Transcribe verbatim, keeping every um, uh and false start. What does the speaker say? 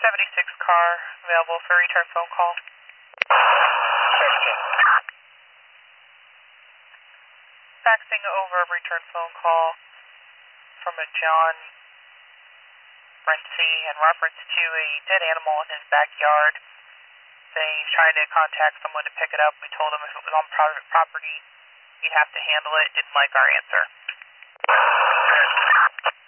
seventy-six car available for return phone call. sixteen. Faxing over a return phone call from a John Renzi in reference to a dead animal in his backyard. Saying he's trying to contact someone to pick it up. We told him if it was on private property, he'd have to handle it. Didn't like our answer.